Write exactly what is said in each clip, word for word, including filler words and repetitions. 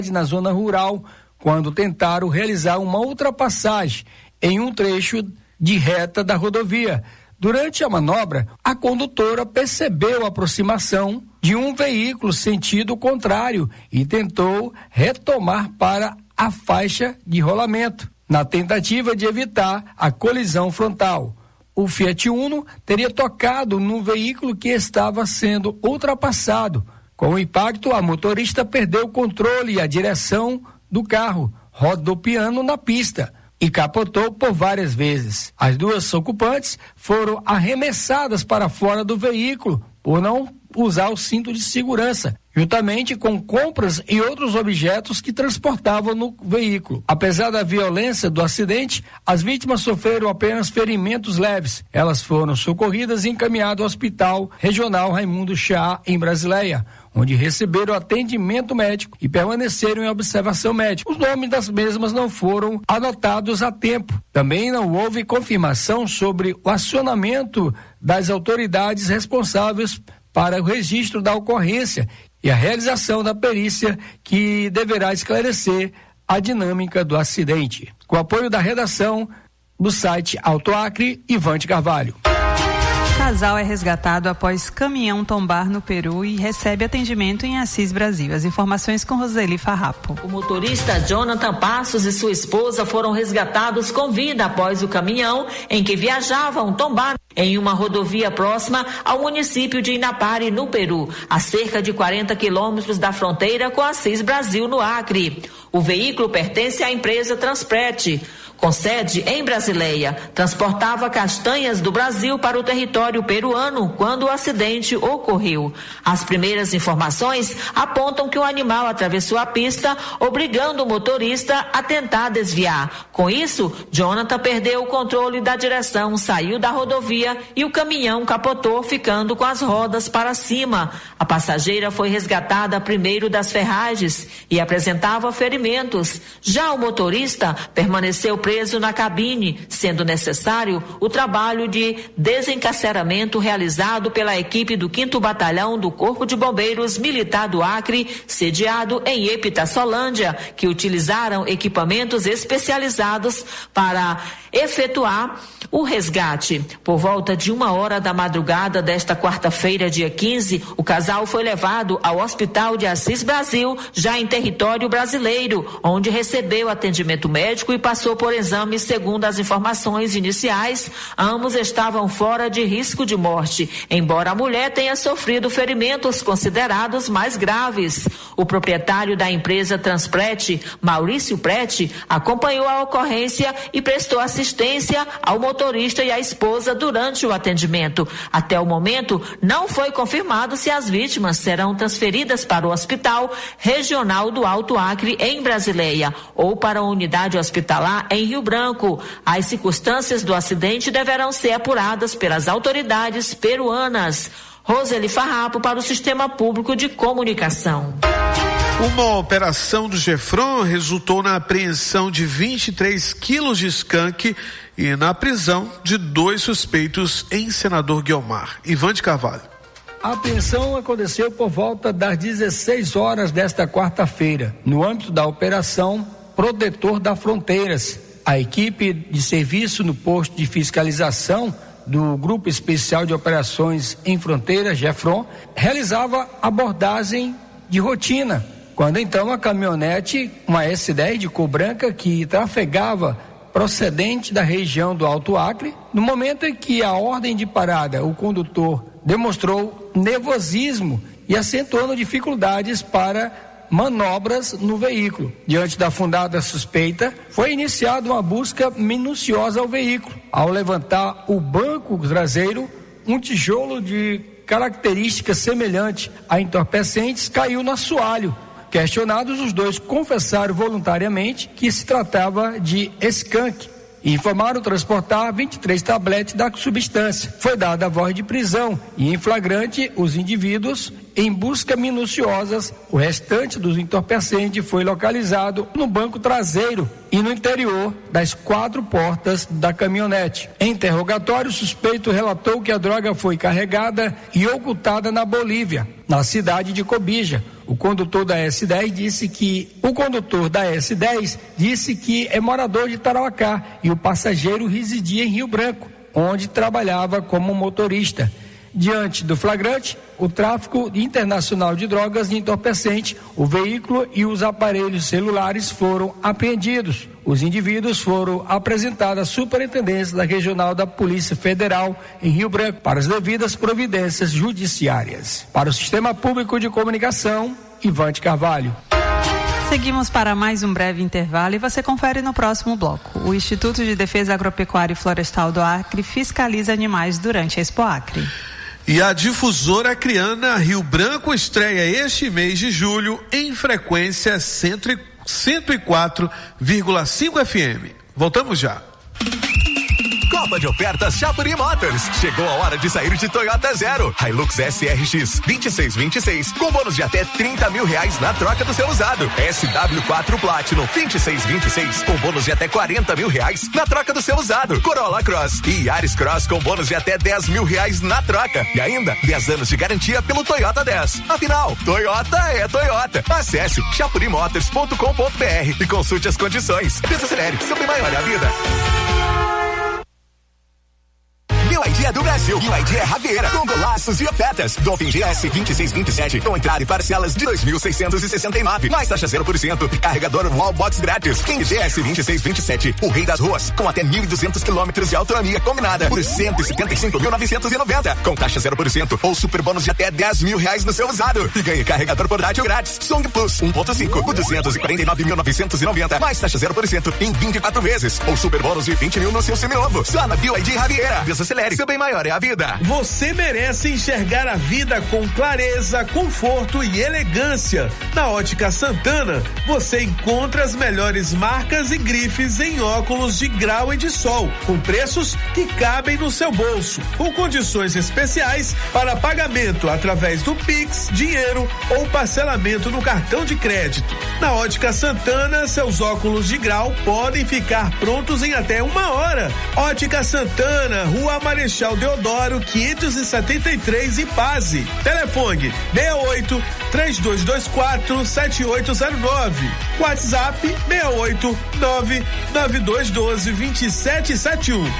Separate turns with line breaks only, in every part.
na zona rural, quando tentaram realizar uma ultrapassagem em um trecho de reta da rodovia. Durante a manobra, a condutora percebeu a aproximação de um veículo sentido contrário e tentou retomar para a faixa de rolamento, na tentativa de evitar a colisão frontal. O Fiat Uno teria tocado no veículo que estava sendo ultrapassado. Com o impacto, a motorista perdeu o controle e a direção do carro, rodopiando na pista, e capotou por várias vezes. As duas ocupantes foram arremessadas para fora do veículo por não usar o cinto de segurança, juntamente com compras e outros objetos que transportavam no veículo. Apesar da violência do acidente, as vítimas sofreram apenas ferimentos leves. Elas foram socorridas e encaminhadas ao Hospital Regional Raimundo Chá, em Brasileia, onde receberam atendimento médico e permaneceram em observação médica. Os nomes das mesmas não foram anotados a tempo. Também não houve confirmação sobre o acionamento das autoridades responsáveis para o registro da ocorrência e a realização da perícia, que deverá esclarecer a dinâmica do acidente. Com apoio da redação do site Auto Acre, Ivante Carvalho.
Casal é resgatado após caminhão tombar no Peru e recebe atendimento em Assis Brasil. As informações com Roseli Farrapo.
O motorista Jonathan Passos e sua esposa foram resgatados com vida após o caminhão em que viajavam tombar em uma rodovia próxima ao município de Inapari, no Peru, a cerca de quarenta quilômetros da fronteira com Assis Brasil, no Acre. O veículo pertence à empresa Transpret, com sede em Brasileia, transportava castanhas do Brasil para o território peruano quando o acidente ocorreu. As primeiras informações apontam que o animal atravessou a pista, obrigando o motorista a tentar desviar. Com isso, Jonathan perdeu o controle da direção, saiu da rodovia e o caminhão capotou, ficando com as rodas para cima. A passageira foi resgatada primeiro das ferragens e apresentava ferimentos. Já o motorista permaneceu preso preso na cabine, sendo necessário o trabalho de desencarceramento realizado pela equipe do quinto Batalhão do Corpo de Bombeiros Militar do Acre, sediado em Epitassolândia, que utilizaram equipamentos especializados para efetuar o resgate. Por volta de uma hora da madrugada desta quarta-feira, dia quinze, o casal foi levado ao Hospital de Assis Brasil, já em território brasileiro, onde recebeu atendimento médico e passou por exames. Segundo as informações iniciais, ambos estavam fora de risco de morte, embora a mulher tenha sofrido ferimentos considerados mais graves. O proprietário da empresa Transpret, Maurício Prete, acompanhou a ocorrência e prestou assistência ao motorista e à esposa durante o atendimento. Até o momento, não foi confirmado se as vítimas serão transferidas para o Hospital Regional do Alto Acre, em Brasileia, ou para a unidade hospitalar em Rio Branco. As circunstâncias do acidente deverão ser apuradas pelas autoridades peruanas. Roseli Farrapo, para o Sistema Público de Comunicação.
Uma operação do Gefron resultou na apreensão de vinte e três quilos de skunk e na prisão de dois suspeitos em Senador Guiomar. Ivante Carvalho.
A apreensão aconteceu por volta das dezesseis horas desta quarta-feira, no âmbito da Operação Protetor das Fronteiras. A equipe de serviço no posto de fiscalização do Grupo Especial de Operações em Fronteiras, Gefron, realizava abordagem de rotina, quando então a caminhonete, uma S dez de cor branca, que trafegava procedente da região do Alto Acre, no momento em que a ordem de parada, o condutor demonstrou nervosismo e acentuando dificuldades para manobras no veículo. Diante da fundada suspeita, foi iniciada uma busca minuciosa ao veículo. Ao levantar o banco traseiro, um tijolo de características semelhantes a entorpecentes caiu no assoalho. Questionados, os dois confessaram voluntariamente que se tratava de skunk e informaram transportar vinte e três tabletes da substância. Foi dada a voz de prisão e, em flagrante, os indivíduos, em busca minuciosas, o restante dos entorpecentes foi localizado no banco traseiro e no interior das quatro portas da caminhonete. Em interrogatório, o suspeito relatou que a droga foi carregada e ocultada na Bolívia, na cidade de Cobija. O condutor da S dez disse que o condutor da S dez disse que é morador de Tarauacá e o passageiro residia em Rio Branco, onde trabalhava como motorista. Diante do flagrante, o tráfico internacional de drogas e entorpecente, o veículo e os aparelhos celulares foram apreendidos. Os indivíduos foram apresentados à Superintendência da Regional da Polícia Federal em Rio Branco para as devidas providências judiciárias. Para o Sistema Público de Comunicação, Ivante Carvalho.
Seguimos para mais um breve intervalo e você confere no próximo bloco. O Instituto de Defesa Agropecuária e Florestal do Acre fiscaliza animais durante a Expo Acre.
E a difusora acreana Rio Branco estreia este mês de julho em frequência cento e quatro vírgula cinco F M. Voltamos já.
Copa de ofertas Chapuri Motors. Chegou a hora de sair de Toyota Zero. Hilux S R X vinte e seis vinte e seis com bônus de até trinta mil reais na troca do seu usado. S W quatro Platinum vinte e seis vinte e seis com bônus de até quarenta mil reais na troca do seu usado. Corolla Cross e Yaris Cross com bônus de até dez mil reais na troca. E ainda dez anos de garantia pelo Toyota dez. Afinal, Toyota é Toyota. Acesse chapuri motors ponto com ponto b r e consulte as condições. Desacelere, sempre maior a vida. U I D é do Brasil. U I D é Raveira. Com golaços e ofertas. Dolphin G S vinte e seis vinte e sete com entrada e parcelas de dois mil seiscentos e sessenta e nove. Mais taxa zero por cento e carregador Wallbox grátis. King G S vinte e seis vinte e sete. O rei das ruas. Com até mil e duzentos quilômetros de autonomia combinada. Por cento e setenta e cinco mil novecentos e noventa. Com taxa zero por cento ou super bônus de até dez mil reais no seu usado. E ganhe carregador portátil grátis. Song Plus um ponto cinco. Por duzentos e quarenta e nove mil novecentos e noventa. Mais taxa zero por cento em vinte e quatro vezes. Ou super bônus de vinte mil no seu seminovo. Só na U I D Raveira. Desacelere. Seu bem maior é a vida.
Você merece enxergar a vida com clareza, conforto e elegância. Na Ótica Santana, você encontra as melhores marcas e grifes em óculos de grau e de sol, com preços que cabem no seu bolso, com condições especiais para pagamento através do Pix, dinheiro ou parcelamento no cartão de crédito. Na Ótica Santana, seus óculos de grau podem ficar prontos em até uma hora. Ótica Santana, Rua Marechal Deodoro, quinhentos e setenta e três e Paz. Telefone seis oito, três dois dois quatro, sete oito zero nove. WhatsApp seis oito, nove nove dois um dois, dois sete sete um.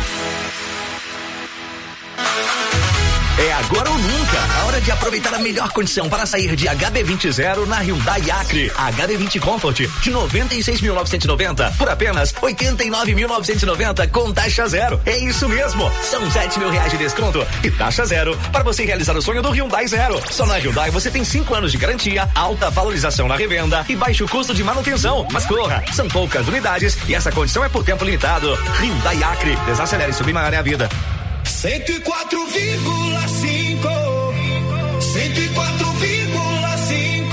É agora ou nunca. A hora de aproveitar a melhor condição para sair de H B vinte zero na Hyundai Acre. H B vinte Comfort de noventa e seis mil novecentos e noventa por apenas oitenta e nove mil novecentos e noventa com taxa zero. É isso mesmo. São sete mil reais de desconto e taxa zero para você realizar o sonho do Hyundai Zero. Só na Hyundai você tem cinco anos de garantia, alta valorização na revenda e baixo custo de manutenção. Mas corra, são poucas unidades e essa condição é por tempo limitado. Hyundai Acre. Desacelere, subir maior é a vida.
cento e quatro vírgula cinco, cento e quatro vírgula cinco,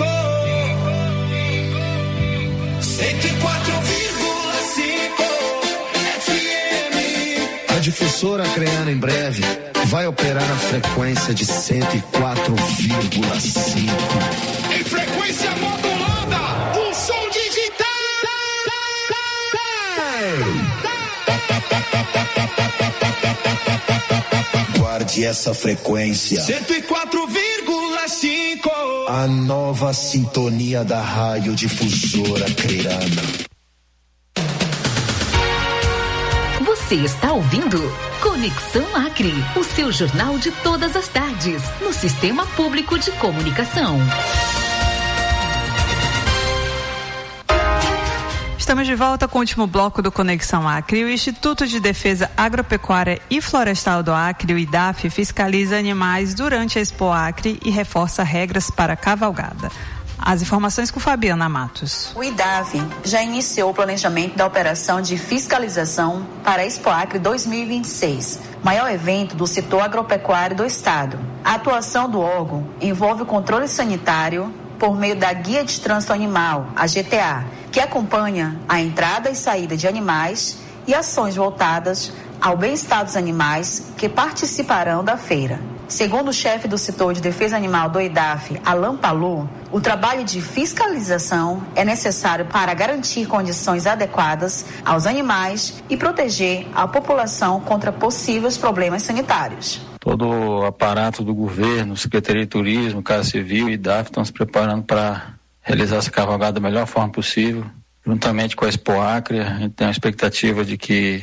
cento e quatro vírgula cinco F M.
A difusora acreana em breve vai operar na frequência de cento e quatro vírgula cinco.
Em frequência modulada, um som digital.
Guarde essa frequência.
cento e quatro vírgula cinco.
A nova sintonia da rádio difusora acreana.
Você está ouvindo Conexão Acre, o seu jornal de todas as tardes, no Sistema Público de Comunicação.
Estamos de volta com o último bloco do Conexão Acre. O Instituto de Defesa Agropecuária e Florestal do Acre, o I D A F, fiscaliza animais durante a Expo Acre e reforça regras para a cavalgada. As informações com Fabiana Matos.
O I D A F já iniciou o planejamento da operação de fiscalização para a Expo Acre dois mil e vinte e seis, maior evento do setor agropecuário do estado. A atuação do órgão envolve o controle sanitário por meio da Guia de Trânsito Animal, a G T A, que acompanha a entrada e saída de animais e ações voltadas ao bem-estar dos animais que participarão da feira. Segundo o chefe do setor de defesa animal do I D A F, Alain Palu, o trabalho de fiscalização é necessário para garantir condições adequadas aos animais e proteger a população contra possíveis problemas sanitários.
Todo todo o aparato do governo, Secretaria de Turismo, Casa Civil e I D A F estão se preparando para realizar essa cavalgada da melhor forma possível, juntamente com a Expo Acre. A gente tem a expectativa de que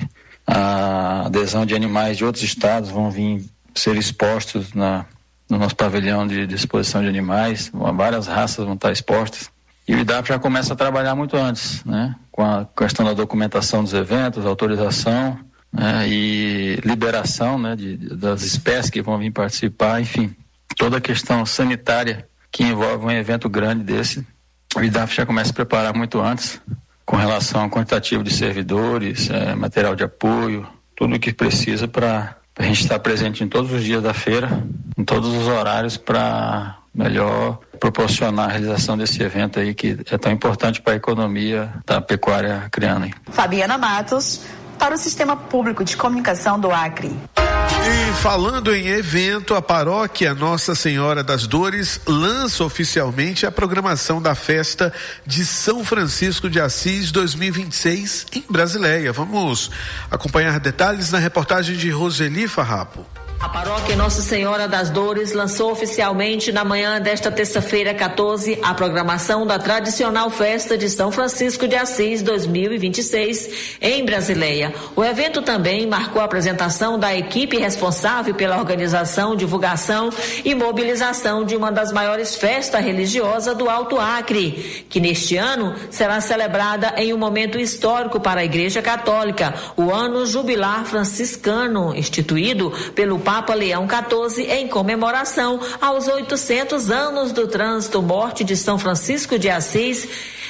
a adesão de animais de outros estados vão vir ser expostos na, no nosso pavilhão de, de exposição de animais. Várias raças vão estar expostas. E o I D A F já começa a trabalhar muito antes, né? Com a questão da documentação dos eventos, autorização, né? E liberação, né? De, das espécies que vão vir participar, enfim, toda a questão sanitária que envolve um evento grande desse. O I D A F já começa a preparar muito antes, com relação ao quantitativo de servidores, é, material de apoio, tudo o que precisa para a gente estar presente em todos os dias da feira, em todos os horários, para melhor proporcionar a realização desse evento aí que é tão importante para a economia da pecuária acreana.
Fabiana Matos, para o Sistema Público de Comunicação do Acre.
E falando em evento, a paróquia Nossa Senhora das Dores lança oficialmente a programação da festa de São Francisco de Assis dois mil e vinte e seis em Brasileia. Vamos acompanhar detalhes na reportagem de Roseli Farrapo.
A paróquia Nossa Senhora das Dores lançou oficialmente na manhã desta terça-feira, quatorze, a programação da tradicional festa de São Francisco de Assis dois mil e vinte e seis em Brasileia. O evento também marcou a apresentação da equipe responsável pela organização, divulgação e mobilização de uma das maiores festas religiosas do Alto Acre, que neste ano será celebrada em um momento histórico para a Igreja Católica, o Ano Jubilar Franciscano, instituído pelo Papa Leão quatorze em comemoração aos oitocentos anos do trânsito morte de São Francisco de Assis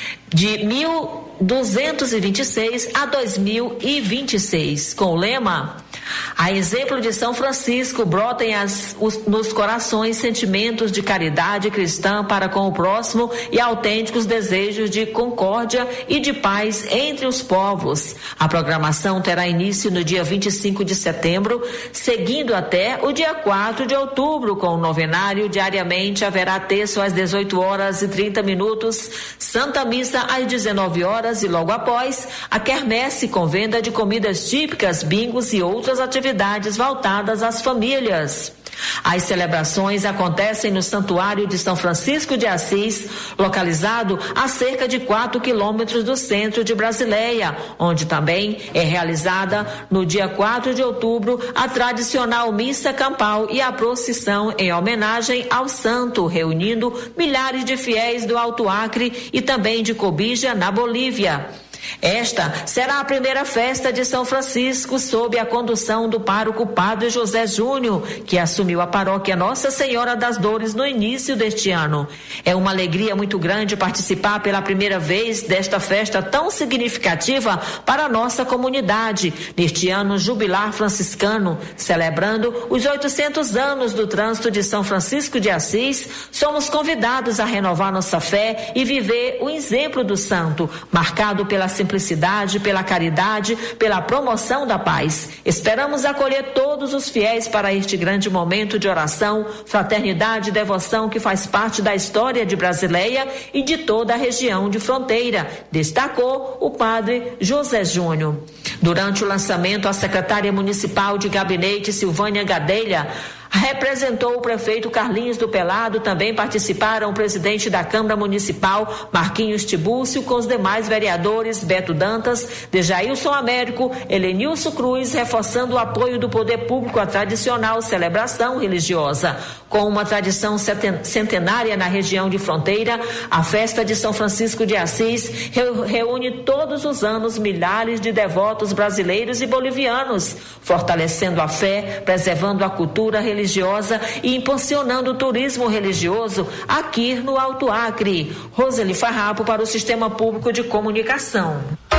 de mil duzentos e vinte e seis a dois mil e vinte e seis, com o lema: a exemplo de São Francisco, brotem as, os, nos corações sentimentos de caridade cristã para com o próximo e autênticos desejos de concórdia e de paz entre os povos. A programação terá início no dia vinte e cinco de setembro, seguindo até o dia quatro de outubro, com o novenário. Diariamente haverá terço às dezoito horas e trinta minutos, Santa Missa às dezenove horas e logo após a quermesse com venda de comidas típicas, bingos e outras atividades voltadas às famílias. As celebrações acontecem no Santuário de São Francisco de Assis, localizado a cerca de quatro quilômetros do centro de Brasileia, onde também é realizada no dia quatro de outubro a tradicional missa campal e a procissão em homenagem ao santo, reunindo milhares de fiéis do Alto Acre e também de Cobija, na Bolívia. Esta será a primeira festa de São Francisco sob a condução do pároco Padre José Júnior, que assumiu a paróquia Nossa Senhora das Dores no início deste ano. É uma alegria muito grande participar pela primeira vez desta festa tão significativa para a nossa comunidade, neste ano jubilar franciscano, celebrando os oitocentos anos do trânsito de São Francisco de Assis. Somos convidados a renovar nossa fé e viver o exemplo do santo, marcado pela simplicidade, pela caridade, pela promoção da paz. Esperamos acolher todos os fiéis para este grande momento de oração, fraternidade e devoção que faz parte da história de Brasileia e de toda a região de fronteira, destacou o padre José Júnior. Durante o lançamento, a secretária municipal de gabinete, Silvânia Gadelha, representou o prefeito Carlinhos do Pelado. Também participaram o presidente da Câmara Municipal, Marquinhos Tibúrcio, com os demais vereadores, Beto Dantas, Dejailson Américo, Helenilson Cruz, reforçando o apoio do poder público à tradicional celebração religiosa. Com uma tradição centenária na região de fronteira, a festa de São Francisco de Assis reúne todos os anos milhares de devotos brasileiros e bolivianos, fortalecendo a fé, preservando a cultura religiosa religiosa e impulsionando o turismo religioso aqui no Alto Acre. Roseli Farrapo para o Sistema Público de Comunicação.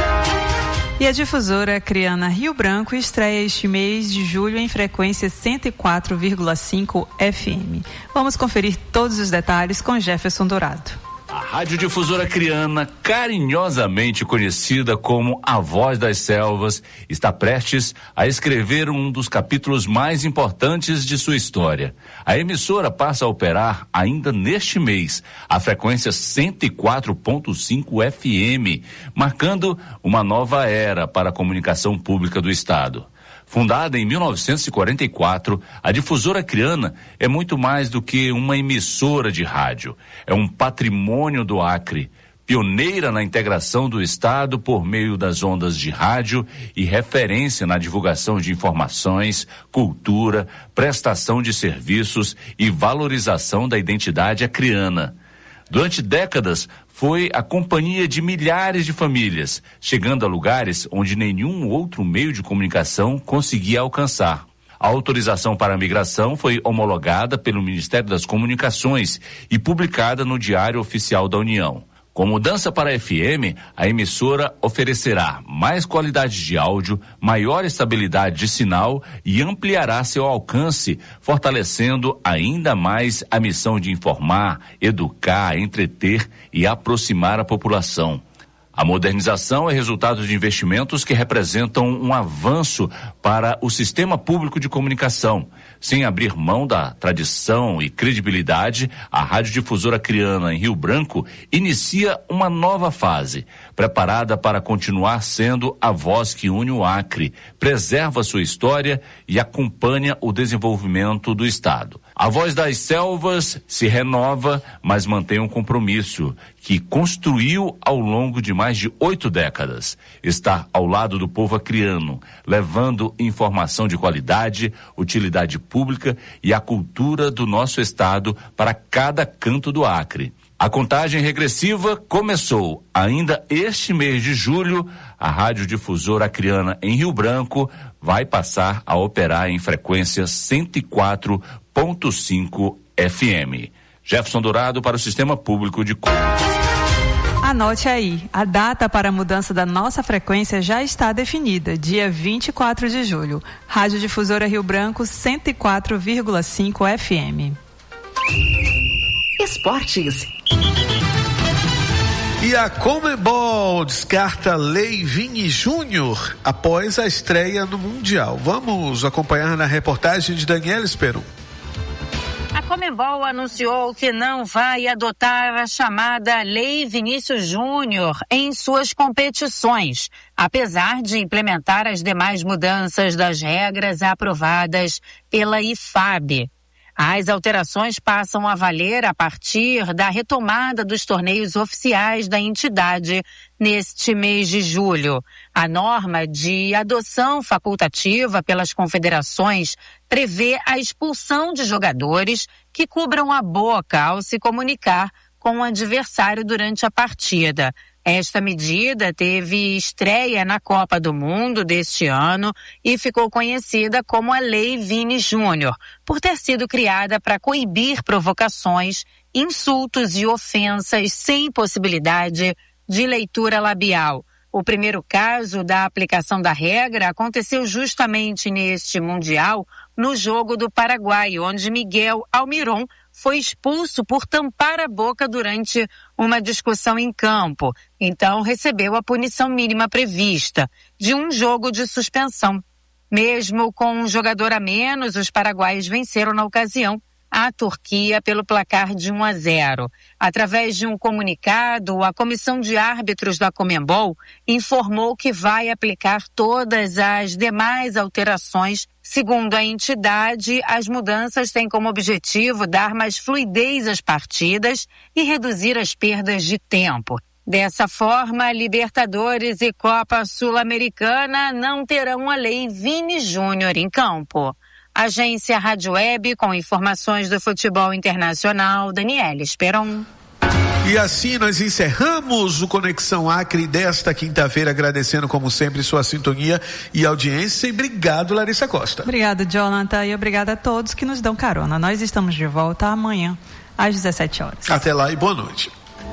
E a difusora acreana Rio Branco estreia este mês de julho em frequência cento e quatro vírgula cinco F M. Vamos conferir todos os detalhes com Jefferson Dourado.
A radiodifusora acreana, carinhosamente conhecida como a Voz das Selvas, está prestes a escrever um dos capítulos mais importantes de sua história. A emissora passa a operar ainda neste mês a frequência cento e quatro ponto cinco F M, marcando uma nova era para a comunicação pública do estado. Fundada em mil novecentos e quarenta e quatro, a Difusora Acreana é muito mais do que uma emissora de rádio. É um patrimônio do Acre, pioneira na integração do Estado por meio das ondas de rádio e referência na divulgação de informações, cultura, prestação de serviços e valorização da identidade acreana. Durante décadas, foi a companhia de milhares de famílias, chegando a lugares onde nenhum outro meio de comunicação conseguia alcançar. A autorização para a migração foi homologada pelo Ministério das Comunicações e publicada no Diário Oficial da União. Com mudança para a F M, a emissora oferecerá mais qualidade de áudio, maior estabilidade de sinal e ampliará seu alcance, fortalecendo ainda mais a missão de informar, educar, entreter e aproximar a população. A modernização é resultado de investimentos que representam um avanço para o sistema público de comunicação. Sem abrir mão da tradição e credibilidade, a Radiodifusora Acreana em Rio Branco inicia uma nova fase, preparada para continuar sendo a voz que une o Acre, preserva sua história e acompanha o desenvolvimento do Estado. A Voz das Selvas se renova, mas mantém um compromisso que construiu ao longo de mais de oito décadas. Está ao lado do povo acreano, levando informação de qualidade, utilidade pública e a cultura do nosso estado para cada canto do Acre. A contagem regressiva começou. Ainda este mês de julho, a Radiodifusora Acreana em Rio Branco vai passar a operar em frequência cento e quatro ponto cinco F M. Jefferson Dourado para o Sistema Público de
Anote aí, a data para a mudança da nossa frequência já está definida, dia vinte e quatro de julho. Radiodifusora Rio Branco cento e quatro vírgula cinco F M.
Esportes.
E a Conmebol descarta Lei Vini Júnior após a estreia no Mundial. Vamos acompanhar na reportagem de Daniela Esperon.
A Conmebol anunciou que não vai adotar a chamada Lei Vinícius Júnior em suas competições, apesar de implementar as demais mudanças das regras aprovadas pela I F A B. As alterações passam a valer a partir da retomada dos torneios oficiais da entidade neste mês de julho. A norma de adoção facultativa pelas confederações prevê a expulsão de jogadores que cubram a boca ao se comunicar com o adversário durante a partida. Esta medida teve estreia na Copa do Mundo deste ano e ficou conhecida como a Lei Vini Júnior, por ter sido criada para coibir provocações, insultos e ofensas sem possibilidade de leitura labial. O primeiro caso da aplicação da regra aconteceu justamente neste Mundial, no jogo do Paraguai, onde Miguel Almiron foi expulso por tampar a boca durante uma discussão em campo. Então recebeu a punição mínima prevista, de um jogo de suspensão. Mesmo com um jogador a menos, os paraguaios venceram na ocasião a Turquia pelo placar de um a zero. Através de um comunicado, a Comissão de Árbitros da Conmebol informou que vai aplicar todas as demais alterações. Segundo a entidade, as mudanças têm como objetivo dar mais fluidez às partidas e reduzir as perdas de tempo. Dessa forma, Libertadores e Copa Sul-Americana não terão a Lei Vini Júnior em campo. Agência Rádio Web, com informações do futebol internacional, Daniela Esperon.
E assim nós encerramos o Conexão Acre desta quinta-feira, agradecendo como sempre sua sintonia e audiência. E obrigado, Larissa Costa.
Obrigado, Jonathan, e obrigado a todos que nos dão carona. Nós estamos de volta amanhã, às dezessete horas.
Até lá e boa noite.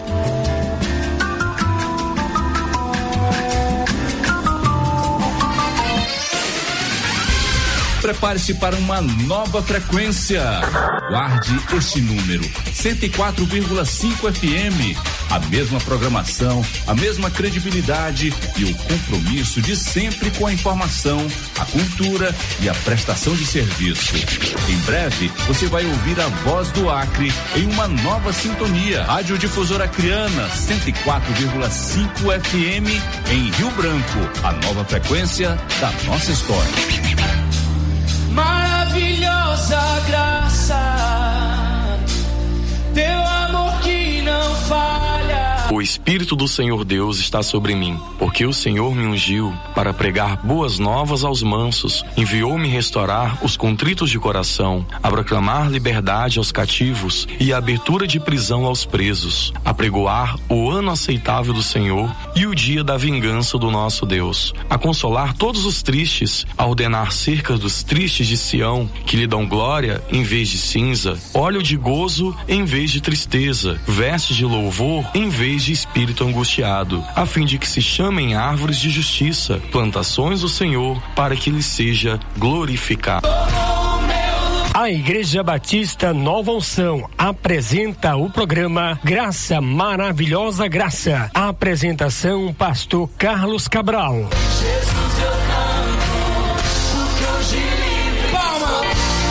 Prepare-se para uma nova frequência. Guarde este número, cento e quatro vírgula cinco F M. A mesma programação, a mesma credibilidade e o compromisso de sempre com a informação, a cultura e a prestação de serviço. Em breve, você vai ouvir a voz do Acre em uma nova sintonia. Radiodifusora Acreana, cento e quatro vírgula cinco F M em Rio Branco. A nova frequência da nossa história.
maravilhosa graça, teu amor que não falha.
O Espírito do Senhor Deus está sobre mim, porque o Senhor me ungiu para pregar boas novas aos mansos, enviou-me restaurar os contritos de coração, a proclamar liberdade aos cativos e a abertura de prisão aos presos, a pregoar o ano aceitável do Senhor e o dia da vingança do nosso Deus, a consolar todos os tristes, a ordenar cerca dos tristes de Sião, que lhe dão glória em vez de cinza, óleo de gozo em vez de tristeza, vestes de louvor em vez de espírito angustiado, a fim de que se chamem árvores de justiça, plantações do Senhor, para que lhe seja glorificado.
A Igreja Batista Nova Unção apresenta o programa Graça Maravilhosa Graça. A apresentação, pastor Carlos Cabral.
Jesus, eu canto, porque hoje livre. Palma!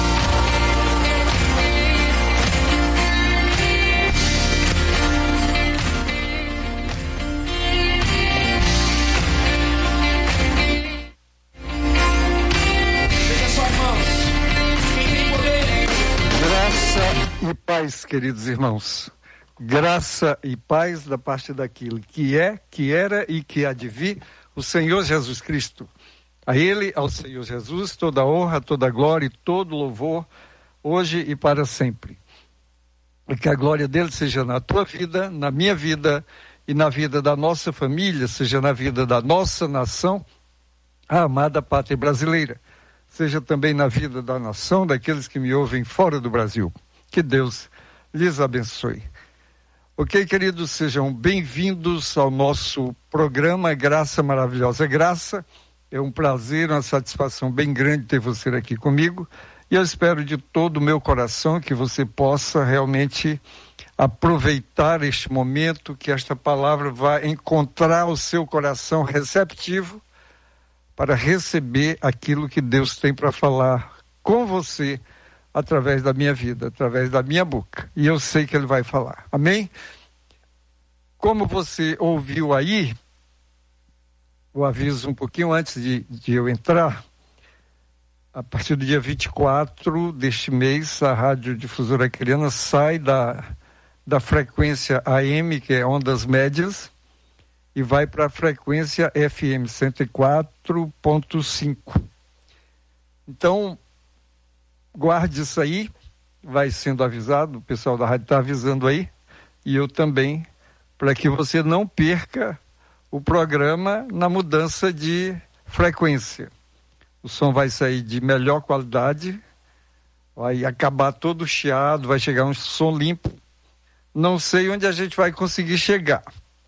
E paz, queridos irmãos, graça e paz da parte daquele que é, que era e que há de vir, o Senhor Jesus Cristo. A Ele, ao Senhor Jesus, toda honra, toda glória e todo louvor, hoje e para sempre. E que a glória dele seja na tua vida, na minha vida e na vida da nossa família, seja na vida da nossa nação, a amada pátria brasileira. Seja também na vida da nação, daqueles que me ouvem fora do Brasil. Que Deus lhes abençoe. Ok, queridos, sejam bem-vindos ao nosso programa Graça Maravilhosa Graça. É um prazer, uma satisfação bem grande ter você aqui comigo. E eu espero de todo o meu coração que você possa realmente aproveitar este momento, que esta palavra vai encontrar o seu coração receptivo para receber aquilo que Deus tem para falar com você através da minha vida, através da minha boca. E eu sei que Ele vai falar. Amém? Como você ouviu aí, o aviso um pouquinho antes de, de eu entrar, a partir do dia vinte e quatro deste mês, a Rádio Difusora Acreana sai da, da frequência A M, que é ondas médias, e vai para a frequência F M cento e quatro ponto cinco. Então, guarde isso aí, vai sendo avisado, o pessoal da rádio está avisando aí, e eu também, para que você não perca o programa na mudança de frequência. O som vai sair de melhor qualidade, vai acabar todo chiado, vai chegar um som limpo. Não sei onde a gente vai conseguir chegar.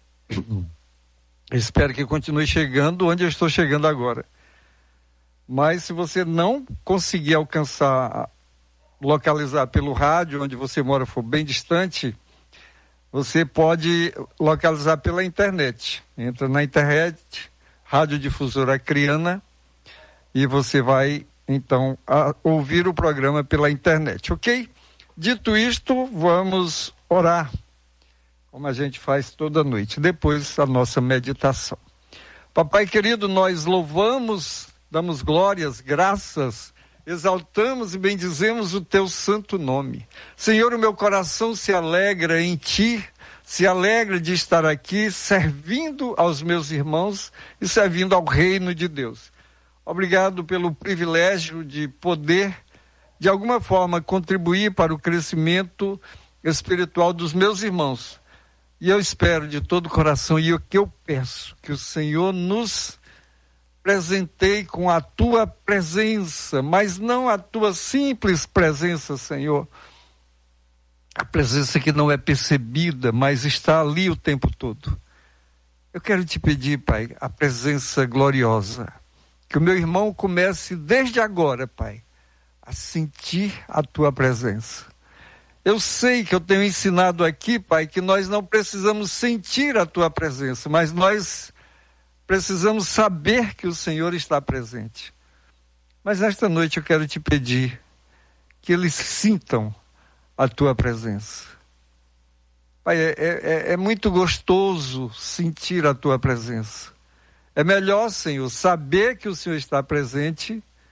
Espero que continue chegando onde eu estou chegando agora. Mas se você não conseguir alcançar, localizar pelo rádio, onde você mora for bem distante, você pode localizar pela internet. Entra na internet, Rádio Difusora Acreana, e você vai, então, a ouvir o programa pela internet, ok? Dito isto, vamos orar, como a gente faz toda noite, depois a nossa meditação. Papai querido, nós louvamos, damos glórias, graças, exaltamos e bendizemos o teu santo nome. Senhor, o meu coração se alegra em ti, se alegra de estar aqui servindo aos meus irmãos e servindo ao reino de Deus. Obrigado pelo privilégio de poder, de alguma forma, contribuir para o crescimento espiritual dos meus irmãos. E eu espero de todo o coração, e o que eu peço, que o Senhor nos presenteie com a tua presença, mas não a tua simples presença, Senhor. A presença que não é percebida, mas está ali o tempo todo. Eu quero te pedir, Pai, a presença gloriosa. Que o meu irmão comece desde agora, Pai, a sentir a tua presença. Eu sei que eu tenho ensinado aqui, Pai, que nós não precisamos sentir a tua presença, mas nós precisamos saber que o Senhor está presente. Mas nesta noite eu quero te pedir que eles sintam a tua presença. Pai, é, é, é muito gostoso sentir a tua presença. É melhor, Senhor, saber que o Senhor está presente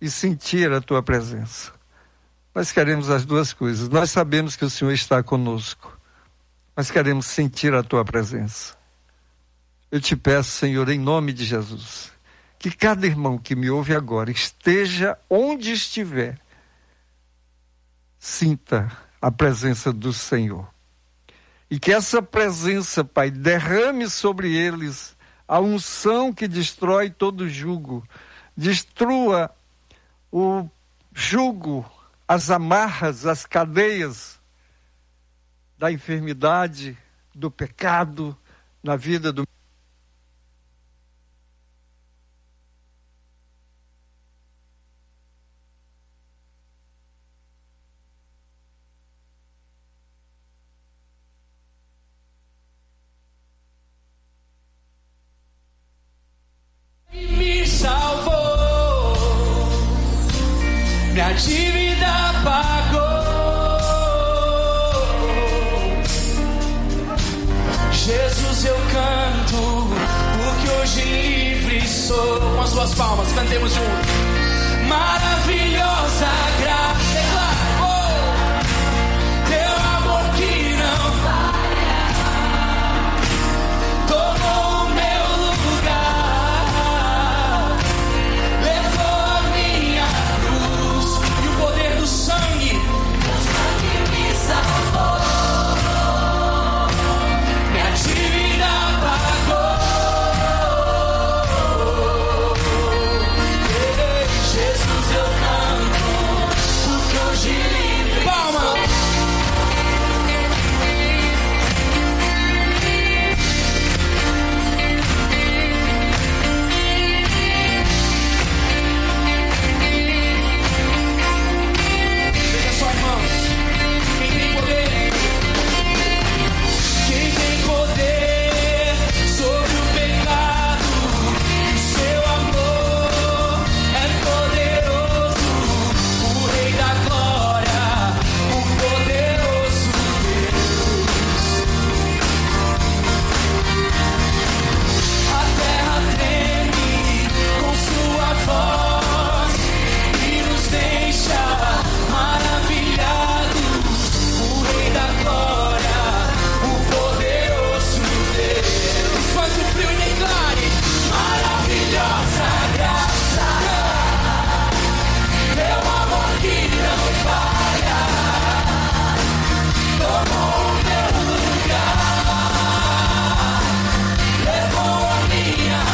e sentir a tua presença. Nós queremos as duas coisas. Nós sabemos que o Senhor está conosco, mas queremos sentir a tua presença. Eu te peço, Senhor, em nome de Jesus, que cada irmão que me ouve agora, esteja onde estiver, sinta a presença do Senhor. E que essa presença, Pai, derrame sobre eles a unção que destrói todo jugo, destrua o jugo, as amarras, as cadeias da enfermidade, do pecado na vida do
me salvou, minha dívida pagou. Jesus, eu canto, porque hoje livre sou. Com as suas palmas, cantemos juntos. Maravilhosa graça, declaro, oh, teu amor que não falha, tomou o meu lugar, levou a minha cruz e o poder do sangue, o sangue me salvou, minha dívida pagou. Jesus, eu canto, porque hoje livre. Palma! Veja só, irmãos, quem tem poder, quem tem poder sobre o pecado, o seu amor é poderoso, o Rei da Glória, o poderoso Deus. A terra treme com sua voz e nos deixa maravilhados, o Rei da Glória, o poderoso Deus. Espante o frio e declare: maravilhosa graça, teu amor que não falha, tomou o meu lugar, levou a minha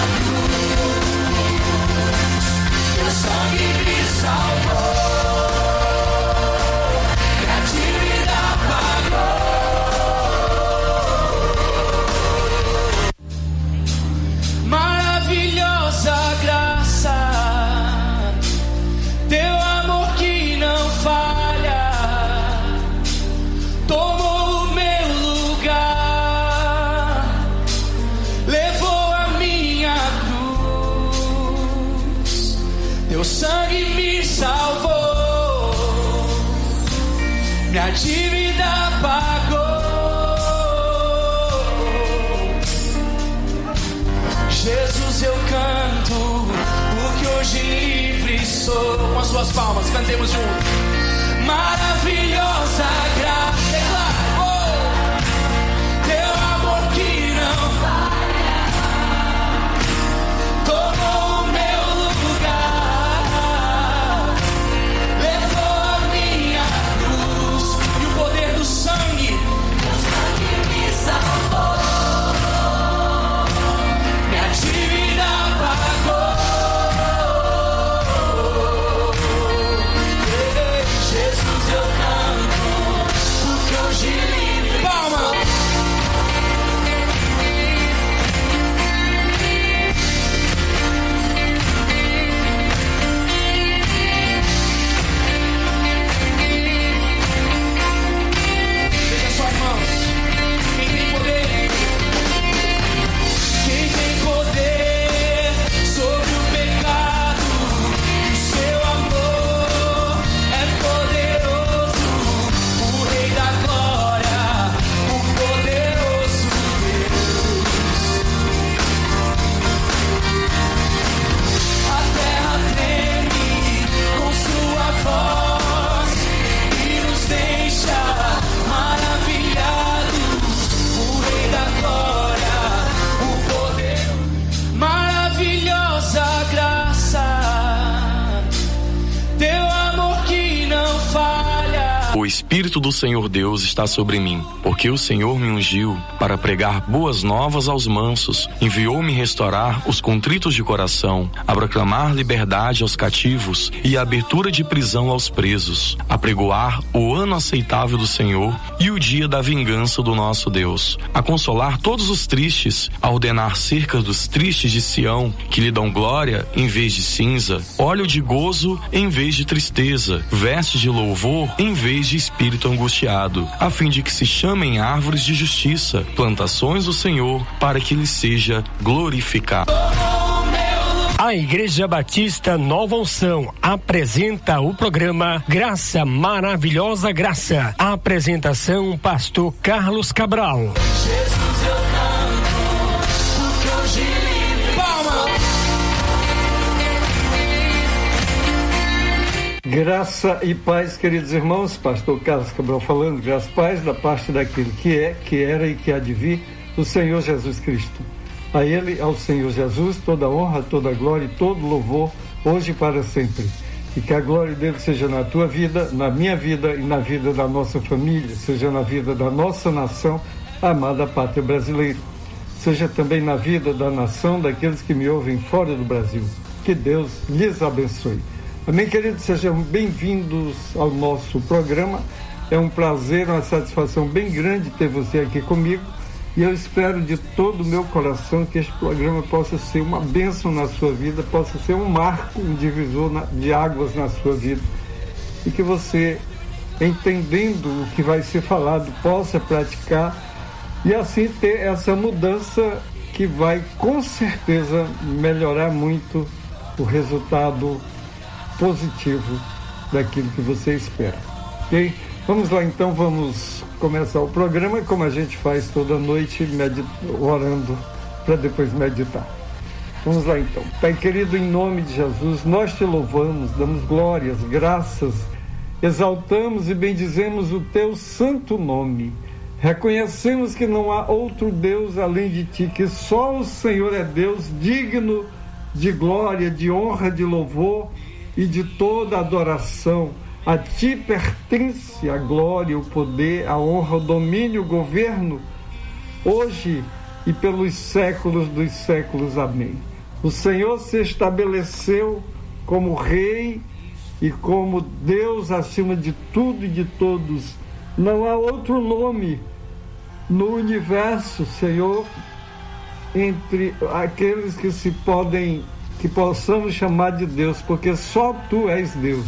cruz, teu sangue me salvou, minha dívida pagou. Maravilhosa graça, teu amor que não falha, tomou o meu lugar, levou a minha cruz, teu sangue me salvou, minha dívida pagou. Jesus, eu canto, porque hoje livre sou. Com as suas palmas, cantemos juntos. Maravilhosa graça, declaro, oh, teu amor que não falha, tomou o meu lugar, levou a minha cruz e o poder do sangue, o sangue me salvou, minha dívida pagou. Jesus, eu canto, porque hoje
O Espírito do Senhor Deus está sobre mim, porque o Senhor me ungiu para pregar boas novas aos mansos, enviou-me restaurar os contritos de coração, a proclamar liberdade aos cativos e a abertura de prisão aos presos, a pregoar o ano aceitável do Senhor e o dia da vingança do nosso Deus, a consolar todos os tristes, a ordenar cerca dos tristes de Sião, que lhe dão glória em vez de cinza, óleo de gozo em vez de tristeza, veste de louvor em vez de espírito angustiado, a fim de que se chamem árvores de justiça, plantações do Senhor, para que ele seja glorificado.
A Igreja Batista Nova Unção apresenta o programa Graça Maravilhosa Graça. A apresentação, pastor Carlos Cabral.
Jesus, eu canto, porque hoje livre. Palma!
Graça e paz, queridos irmãos, pastor Carlos Cabral falando, graça e paz da parte daquele que é, que era e que há de vir, o Senhor Jesus Cristo. A Ele, ao Senhor Jesus, toda honra, toda glória e todo louvor, hoje e para sempre. E que a glória dele seja na tua vida, na minha vida e na vida da nossa família, seja na vida da nossa nação, a amada pátria brasileira. Seja também na vida da nação daqueles que me ouvem fora do Brasil. Que Deus lhes abençoe. Amém, queridos? Sejam bem-vindos ao nosso programa. É um prazer, uma satisfação bem grande ter você aqui comigo. E eu espero de todo o meu coração que este programa possa ser uma bênção na sua vida, possa ser um marco, um divisor na, de águas na sua vida. E que você, entendendo o que vai ser falado, possa praticar e assim ter essa mudança que vai, com certeza, melhorar muito o resultado positivo daquilo que você espera. Ok? Vamos lá então, vamos começar o programa como a gente faz toda noite, medit- orando para depois meditar. Vamos lá então. Pai querido, em nome de Jesus, nós te louvamos, damos glórias, graças, exaltamos e bendizemos o teu santo nome. Reconhecemos que não há outro Deus além de ti, que só o Senhor é Deus digno de glória, de honra, de louvor e de toda adoração. A ti pertence a glória, o poder, a honra, o domínio, o governo, hoje e pelos séculos dos séculos. Amém. O Senhor se estabeleceu como Rei e como Deus acima de tudo e de todos. Não há outro nome no universo, Senhor, entre aqueles que se podem, que possamos chamar de Deus, porque só Tu és Deus.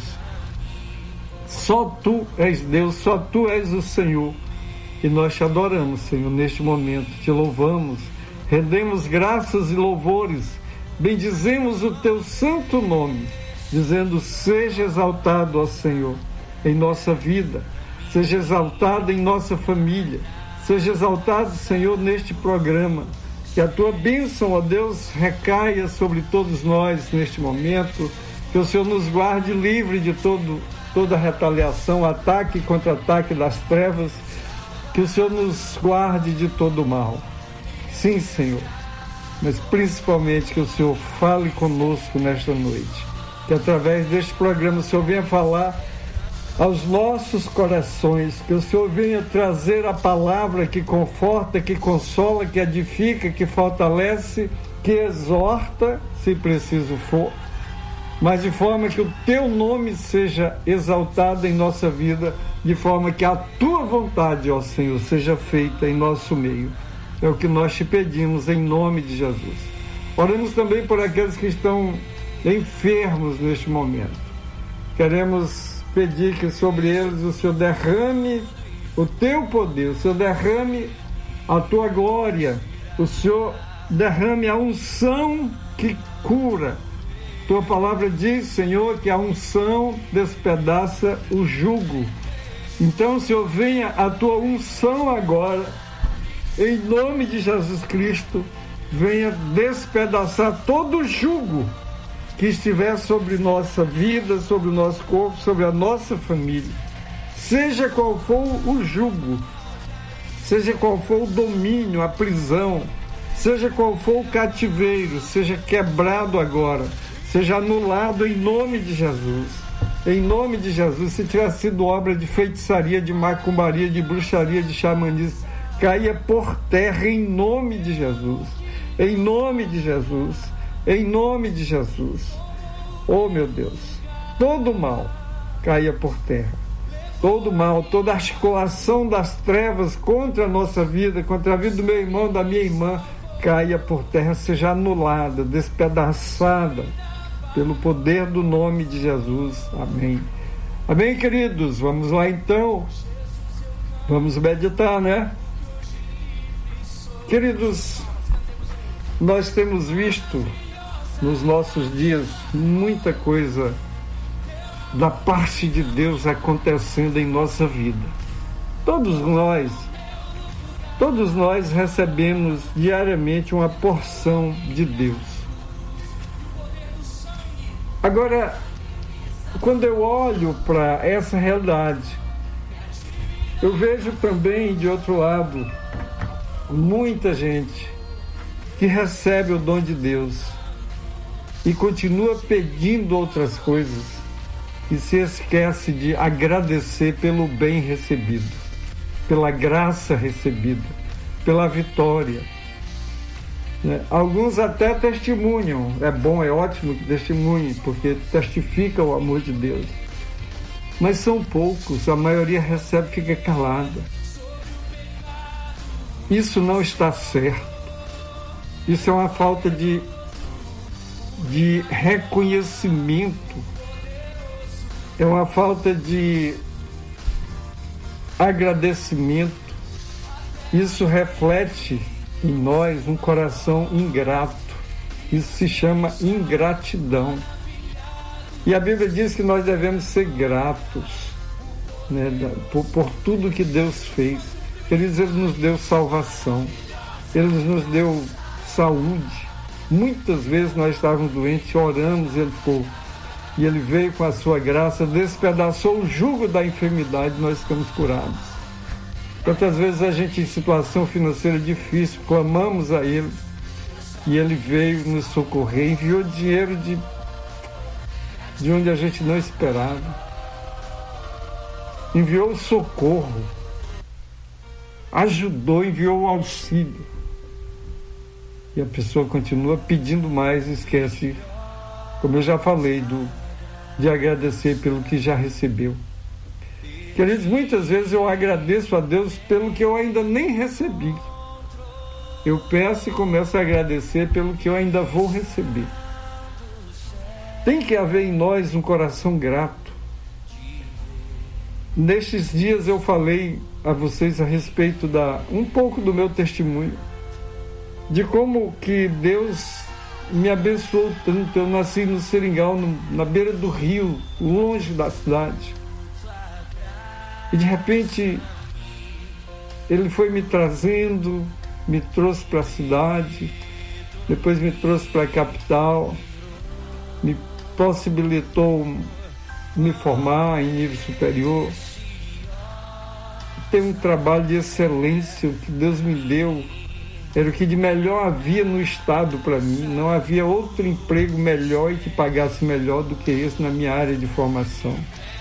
Só Tu és Deus, só Tu és o Senhor. E nós te adoramos, Senhor, neste momento. Te louvamos, rendemos graças e louvores, bendizemos o Teu santo nome, dizendo: seja exaltado, ó Senhor, em nossa vida, seja exaltado em nossa família, seja exaltado, Senhor, neste programa. Que a Tua bênção, ó Deus, recaia sobre todos nós neste momento. Que o Senhor nos guarde livre de todo toda retaliação, ataque e contra-ataque das trevas, que o Senhor nos guarde de todo o mal. Sim, Senhor, mas principalmente que o Senhor fale conosco nesta noite, que através deste programa o Senhor venha falar aos nossos corações, que o Senhor venha trazer a palavra que conforta, que consola, que edifica, que fortalece, que exorta, se preciso for, mas de forma que o Teu nome seja exaltado em nossa vida, de forma que a Tua vontade, ó Senhor, seja feita em nosso meio. É o que nós te pedimos em nome de Jesus. Oramos também por aqueles que estão enfermos neste momento. Queremos pedir que sobre eles o Senhor derrame o Teu poder, o Senhor derrame a Tua glória, o Senhor derrame a unção que cura. Tua palavra diz, Senhor, que a unção despedaça o jugo. Então, Senhor, venha a Tua unção agora, em nome de Jesus Cristo, venha despedaçar todo o jugo que estiver sobre nossa vida, sobre o nosso corpo, sobre a nossa família. Seja qual for o jugo, seja qual for o domínio, a prisão, seja qual for o cativeiro, seja quebrado agora, seja anulado em nome de Jesus. Em nome de Jesus, se tivesse sido obra de feitiçaria, de macumbaria, de bruxaria, de xamanismo, caia por terra em nome de Jesus. Em nome de Jesus. Em nome de Jesus. Oh, meu Deus. Todo mal caia por terra. Todo mal, toda articulação das trevas contra a nossa vida, contra a vida do meu irmão, da minha irmã, caia por terra, seja anulada, despedaçada pelo poder do nome de Jesus. Amém. Amém, queridos? Vamos lá então. Vamos meditar, né? Queridos, nós temos visto nos nossos dias muita coisa da parte de Deus acontecendo em nossa vida. Todos nós, todos nós recebemos diariamente uma porção de Deus. Agora, quando eu olho para essa realidade, eu vejo também, de outro lado, muita gente que recebe o dom de Deus e continua pedindo outras coisas e se esquece de agradecer pelo bem recebido, pela graça recebida, pela vitória. Né? Alguns até testemunham, é bom, é ótimo que testemunhem, porque testifica o amor de Deus. Mas são poucos, a maioria recebe e fica calada. Isso não está certo. Isso é uma falta de, de reconhecimento, é uma falta de agradecimento. Isso reflete em nós um coração ingrato. Isso se chama ingratidão. E a Bíblia diz que nós devemos ser gratos, né, por, por tudo que Deus fez. Ele, ele nos deu salvação, Ele nos deu saúde. Muitas vezes nós estávamos doentes, oramos, Ele ficou. E Ele veio com a sua graça, despedaçou o jugo da enfermidade e nós ficamos curados. Quantas vezes a gente, em situação financeira difícil, clamamos a Ele e Ele veio nos socorrer, enviou dinheiro de, de onde a gente não esperava, enviou socorro, ajudou, enviou o auxílio. E a pessoa continua pedindo mais e esquece, como eu já falei, do, de agradecer pelo que já recebeu. Queridos, muitas vezes eu agradeço a Deus pelo que eu ainda nem recebi. Eu peço e começo a agradecer pelo que eu ainda vou receber. Tem que haver em nós um coração grato. Nestes dias eu falei a vocês a respeito da um pouco do meu testemunho, de como que Deus me abençoou tanto. Eu nasci no Seringal, no, na beira do rio, longe da cidade. E de repente Ele foi me trazendo, me trouxe para a cidade, depois me trouxe para a capital, me possibilitou me formar em nível superior. Tem um trabalho de excelência, o que Deus me deu era o que de melhor havia no estado para mim. Não havia outro emprego melhor e que pagasse melhor do que esse na minha área de formação.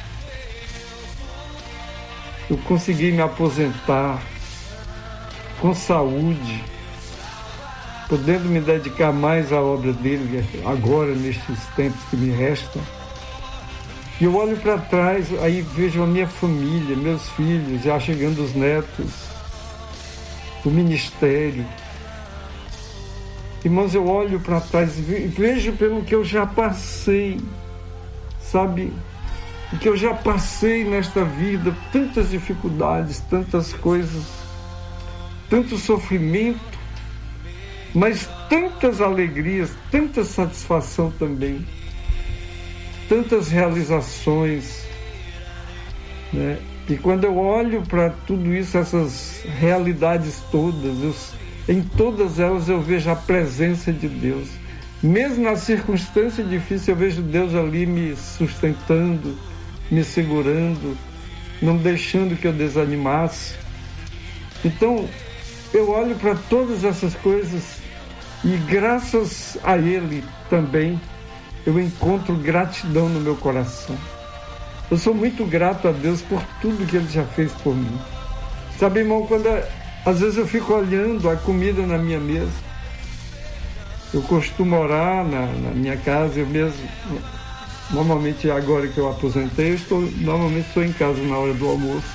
Eu consegui me aposentar com saúde, podendo me dedicar mais à obra dele agora, nestes tempos que me restam. E eu olho para trás, aí vejo a minha família, meus filhos, já chegando os netos, o ministério. Irmãos, eu olho para trás e vejo pelo que eu já passei, sabe? O que eu já passei nesta vida, tantas dificuldades, tantas coisas, tanto sofrimento, mas tantas alegrias, tanta satisfação também, tantas realizações, né? E quando eu olho para tudo isso, essas realidades todas, eu, em todas elas eu vejo a presença de Deus. Mesmo na circunstância difícil, eu vejo Deus ali me sustentando, me segurando, não deixando que eu desanimasse. Então, eu olho para todas essas coisas e graças a Ele também eu encontro gratidão no meu coração. Eu sou muito grato a Deus por tudo que Ele já fez por mim. Sabe, irmão, quando às vezes eu fico olhando a comida na minha mesa, eu costumo orar na, na minha casa, eu mesmo, normalmente agora que eu aposentei, eu estou, normalmente estou em casa na hora do almoço.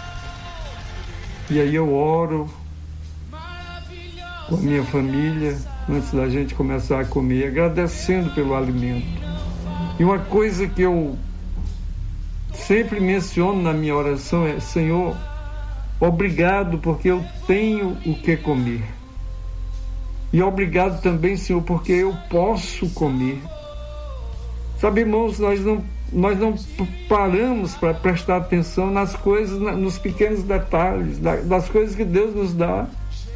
E aí eu oro com a minha família, antes da gente começar a comer, agradecendo pelo alimento. E uma coisa que eu sempre menciono na minha oração é: Senhor, obrigado porque eu tenho o que comer. E obrigado também, Senhor, porque eu posso comer. Sabe, irmãos, nós não, nós não paramos para prestar atenção nas coisas, nos pequenos detalhes, das coisas que Deus nos dá.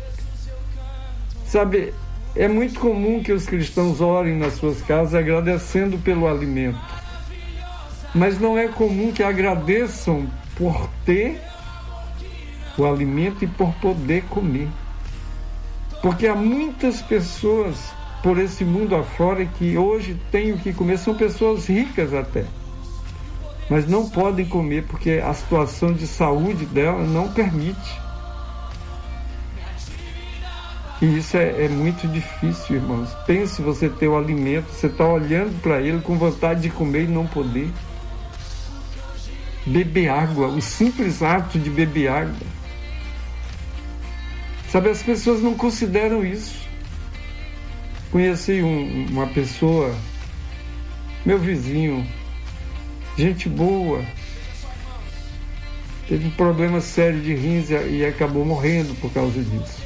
Sabe, é muito comum que os cristãos orem nas suas casas agradecendo pelo alimento. Mas não é comum que agradeçam por ter o alimento e por poder comer. Porque há muitas pessoas por esse mundo afora que hoje têm o que comer, são pessoas ricas até, mas não podem comer porque a situação de saúde dela não permite. E isso é, é muito difícil, irmãos. Pense você ter o alimento, você está olhando para ele com vontade de comer e não poder. Beber água, o simples ato de beber água. Sabe, as pessoas não consideram isso. Conheci um, uma pessoa, meu vizinho, gente boa, teve um problema sério de rins e acabou morrendo por causa disso.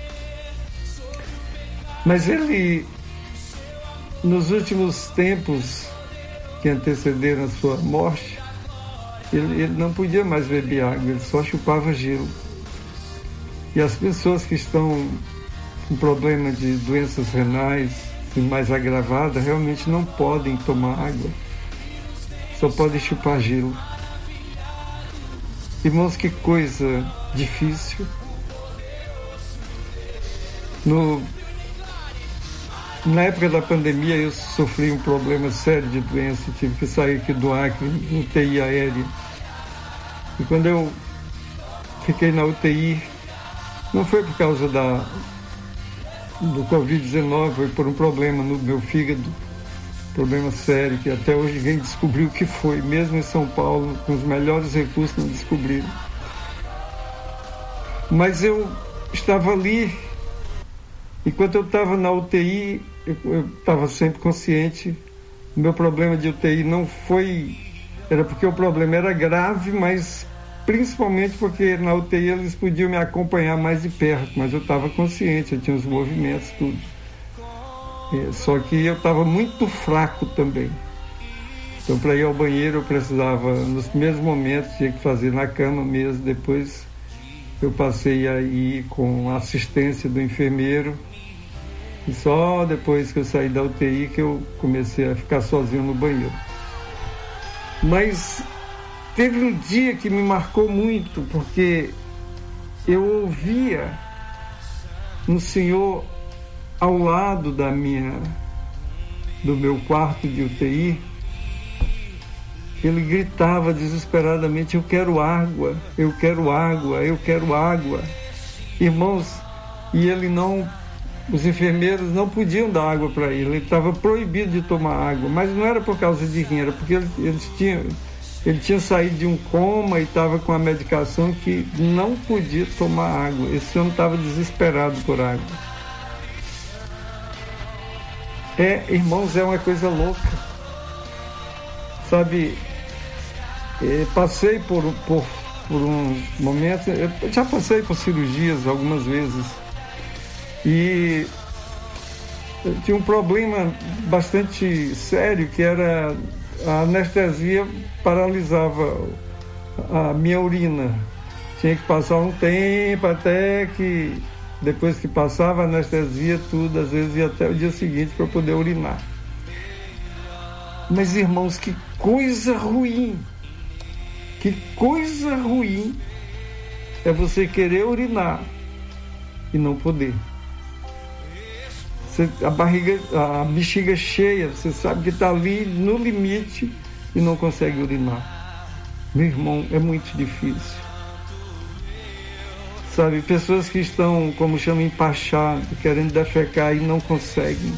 Mas ele, nos últimos tempos que antecederam a sua morte, ele, ele não podia mais beber água, ele só chupava gelo. E as pessoas que estão com problema de doenças renais mais agravadas realmente não podem tomar água, só podem chupar gelo. Irmãos, que coisa difícil. No, na época da pandemia eu sofri um problema sério de doença, tive que sair aqui do Acre, U T I aérea. E quando eu fiquei na U T I, não foi por causa da, do covid dezenove, foi por um problema no meu fígado, problema sério, que até hoje ninguém descobriu o que foi, mesmo em São Paulo, com os melhores recursos não descobriram. Mas eu estava ali, enquanto eu estava na U T I, eu estava sempre consciente, o meu problema de U T I não foi, era porque o problema era grave, mas principalmente porque na U T I eles podiam me acompanhar mais de perto, mas eu estava consciente, eu tinha os movimentos, tudo. É, só que eu estava muito fraco também. Então, para ir ao banheiro, eu precisava, nos primeiros momentos, tinha que fazer na cama mesmo. Depois, eu passei a ir com a assistência do enfermeiro. E só depois que eu saí da U T I que eu comecei a ficar sozinho no banheiro. Mas teve um dia que me marcou muito, porque eu ouvia um senhor ao lado da minha, do meu quarto de U T I, ele gritava desesperadamente: eu quero água, eu quero água, eu quero água. Irmãos, e ele não, os enfermeiros não podiam dar água para ele, ele estava proibido de tomar água, mas não era por causa de rim, era porque eles, eles tinham, ele tinha saído de um coma e estava com a medicação que não podia tomar água. Esse homem estava desesperado por água. É, irmãos, é uma coisa louca. Sabe, é, passei por, por, por um momento, eu já passei por cirurgias algumas vezes, e eu tinha um problema bastante sério, que era a anestesia paralisava a minha urina. Tinha que passar um tempo até que, depois que passava a anestesia, tudo, às vezes ia até o dia seguinte para poder urinar. Mas, irmãos, que coisa ruim, que coisa ruim é você querer urinar e não poder. Você, a barriga, a bexiga cheia, você sabe que está ali no limite e não consegue urinar. Meu irmão, é muito difícil. Sabe, pessoas que estão, como chamam, empachadas, querendo defecar e não conseguem.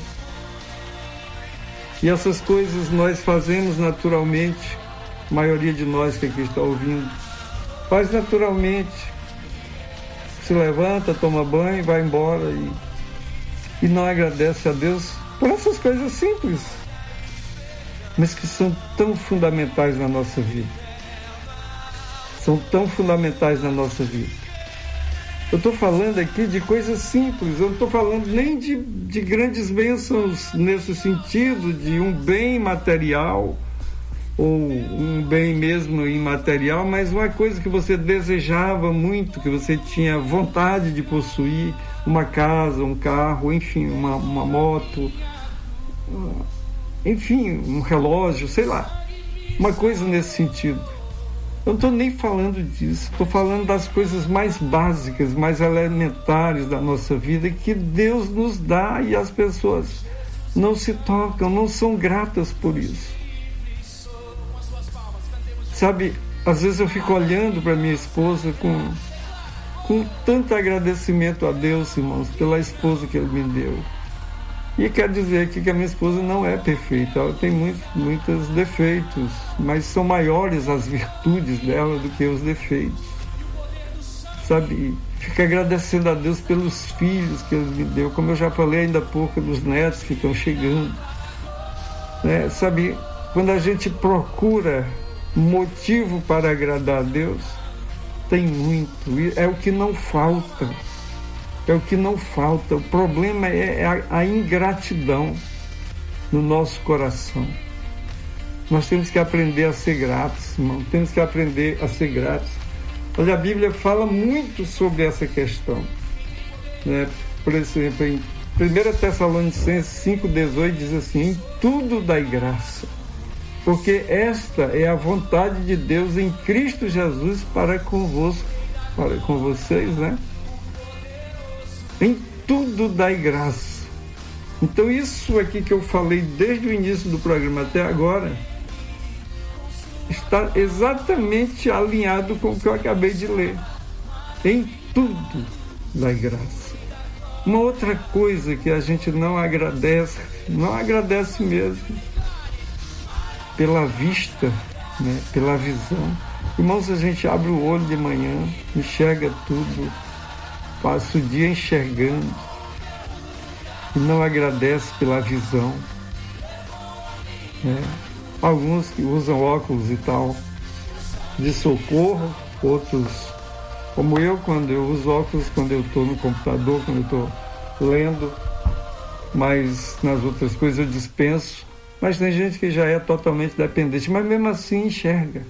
E essas coisas nós fazemos naturalmente, a maioria de nós que aqui está ouvindo, faz naturalmente. Se levanta, toma banho, vai embora e, e não agradece a Deus por essas coisas simples, mas que são tão fundamentais na nossa vida. São tão fundamentais na nossa vida. Eu estou falando aqui de coisas simples, eu não estou falando nem de, de grandes bênçãos nesse sentido, de um bem material, ou um bem mesmo imaterial, mas uma coisa que você desejava muito, que você tinha vontade de possuir, uma casa, um carro, enfim, uma, uma moto, enfim, um relógio, sei lá, uma coisa nesse sentido. Eu não estou nem falando disso, estou falando das coisas mais básicas, mais elementares da nossa vida que Deus nos dá e as pessoas não se tocam, não são gratas por isso. Sabe, às vezes eu fico olhando para minha esposa com, com tanto agradecimento a Deus, irmãos, pela esposa que Ele me deu. E quero dizer aqui que a minha esposa não é perfeita, ela tem muitos, muitos defeitos, mas são maiores as virtudes dela do que os defeitos. Sabe, fico agradecendo a Deus pelos filhos que Ele me deu, como eu já falei ainda há pouco, dos netos que estão chegando. Né? Sabe, quando a gente procura motivo para agradar a Deus, tem muito, é o que não falta. É o que não falta. O problema é a, a ingratidão no nosso coração. Nós temos que aprender a ser gratos, irmão. Temos que aprender a ser gratos. Olha, a Bíblia fala muito sobre essa questão. Né? Por exemplo, em primeira Tessalonicenses cinco, dezoito diz assim: em tudo dai graça, porque esta é a vontade de Deus em Cristo Jesus para convosco, para com vocês, né? Em tudo dai graça. Então isso aqui que eu falei desde o início do programa até agora está exatamente alinhado com o que eu acabei de ler. Em tudo dai graça. Uma outra coisa que a gente não agradece, não agradece mesmo, pela vista, né? Pela visão. Irmãos, a gente abre o olho de manhã, enxerga tudo, passa o dia enxergando e não agradece pela visão. Né? Alguns que usam óculos e tal de socorro, outros, como eu, quando eu uso óculos, quando eu estou no computador, quando eu estou lendo, mas nas outras coisas eu dispenso. Mas tem gente que já é totalmente dependente, mas mesmo assim enxerga.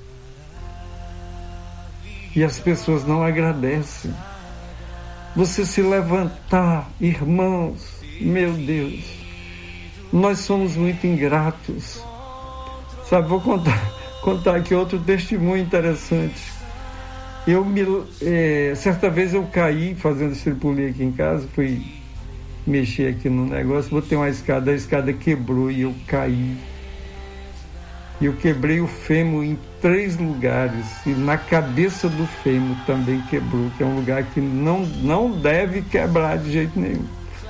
E as pessoas não agradecem. Você se levantar, irmãos, meu Deus, nós somos muito ingratos. Sabe, vou contar, contar aqui outro testemunho interessante. Eu me, é, certa vez eu caí fazendo estripulia aqui em casa, fui mexer aqui no negócio, botei uma escada, a escada quebrou e eu caí. E eu quebrei o fêmur em três lugares e na cabeça do fêmur também quebrou, que é um lugar que não, não deve quebrar de jeito nenhum.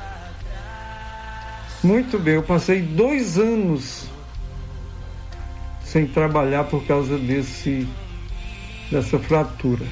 Muito bem, eu passei dois anos sem trabalhar por causa desse, dessa fratura.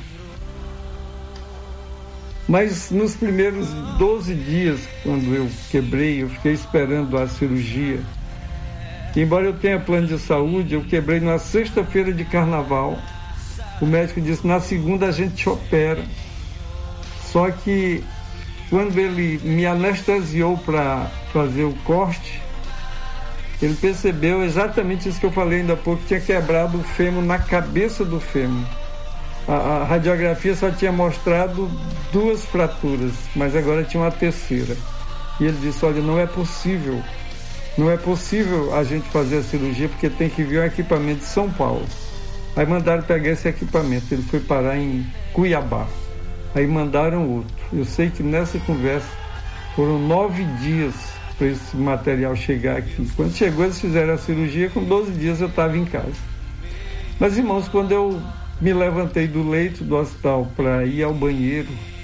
Mas nos primeiros doze dias, quando eu quebrei, eu fiquei esperando a cirurgia. Embora eu tenha plano de saúde, eu quebrei na sexta-feira de carnaval. O médico disse: na segunda a gente te opera. Só que quando ele me anestesiou para fazer o corte, ele percebeu exatamente isso que eu falei ainda há pouco, tinha quebrado o fêmur na cabeça do fêmur. A, a radiografia só tinha mostrado duas fraturas, mas agora tinha uma terceira. E ele disse: olha, não é possível. Não é possível a gente fazer a cirurgia porque tem que vir um equipamento de São Paulo. Aí mandaram pegar esse equipamento, ele foi parar em Cuiabá. Aí mandaram outro. Eu sei que nessa conversa foram nove dias para esse material chegar aqui. Quando chegou, eles fizeram a cirurgia, com doze dias eu estava em casa. Mas, irmãos, quando eu me levantei do leito do hospital para ir ao banheiro,